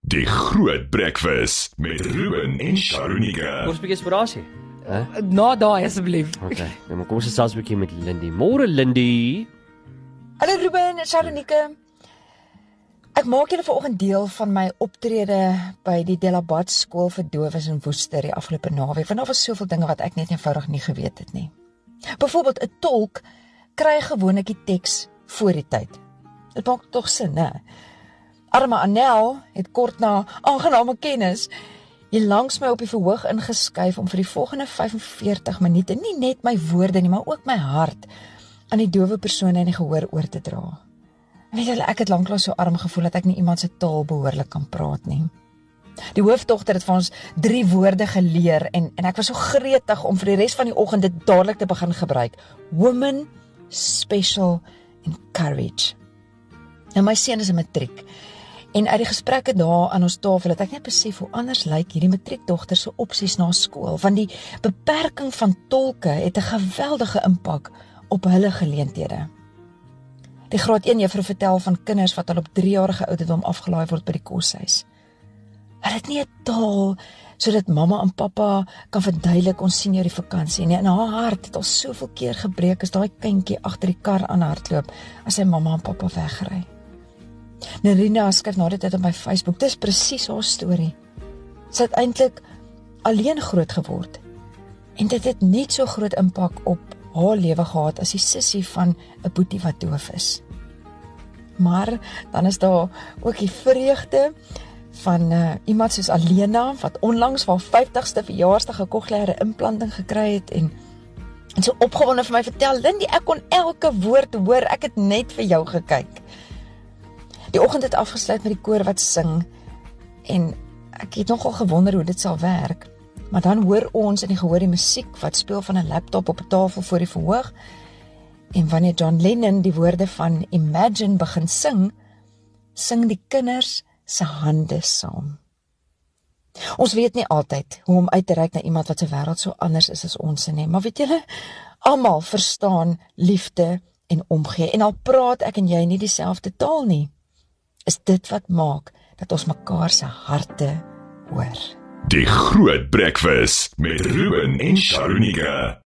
Die Groot Breakfast met Ruben en Sharonika. Ons bietjie inspirasie. Na daai asseblief. Okay, nou maar kom ons gesels 'n bietjie met Lindy. Môre Lindy. Hallo Ruben, Sharonika. Ek maak julle vanoggend deel van my optrede by die Delabat skool vir dowes in Woester die afgelope naweek, want daar was soveel dinge wat ek net eenvoudig nie geweet het nie. Byvoorbeeld 'n tolk kry gewoonlik die teks voor die tyd. Dit maak tog sin, né? Arme Anel het kort na aangename kennis hier langs my op die verhoog ingeskuif om vir die volgende 45 minute nie net my woorde nie, maar ook my hart aan die dowe persone in die gehoor oor te dra. Weet julle, ek het lanklaas so arm gevoel dat ek nie iemand se taal behoorlik kan praat nie. Die hoofdogter het vir ons 3 woorde geleer en ek was so gretig om vir die res van die oggend dit dadelik te begin gebruik. Woman, special en courage. Nou my seun is 'n matriek. En uit die gesprekke daar aan ons tafel het ek net besef hoe anders lyk hierdie matriekdogter se opsies na skool, want die beperking van tolke het 'n geweldige impak op hulle geleenthede. Die graad 1 juffrou vertel van kinders wat al op 3-jarige ouderdom afgelaai word by die koshuis. Hulle het nie 'n taal sodat mamma en pappa kan verduidelik ons sien jou die vakansie nie. En haar hart het al soveel keer gebreek as daai kindjie agter die kar aanhardloop as sy mamma en pappa wegry. Nerina skryf na dit op my Facebook. Dis presies haar storie. Sy het eintlik alleen groot geword. En dit het net so groot impak op haar lewe gehad as die sussie van 'n boetie wat doof is. Maar dan is daar ook die vreugde van iemand soos Alena wat onlangs vir haar 50ste verjaarsdag 'n kokleaire implanting gekry het en so opgewonde vir my vertel, Lindy, ek kon elke woord hoor, ek het net vir jou gekyk. Die oggend het afgesluit met die koor wat sing en ek het nogal gewonder hoe dit sal werk. Maar dan hoor ons in die gehoor die musiek wat speel van 'n laptop op 'n tafel voor die verhoog. En wanneer John Lennon die woorde van Imagine begin sing, sing die kinders se hande saam. Ons weet nie altyd hoe om uit te reik na iemand wat se wêreld so anders is as ons nie, maar weet julle, almal verstaan liefde en omgee. En al praat ek en jy nie dieselfde taal nie, is dit wat maak dat ons mekaar se harte hoor. Die Groot Breakfast met Ruben en Sharonika.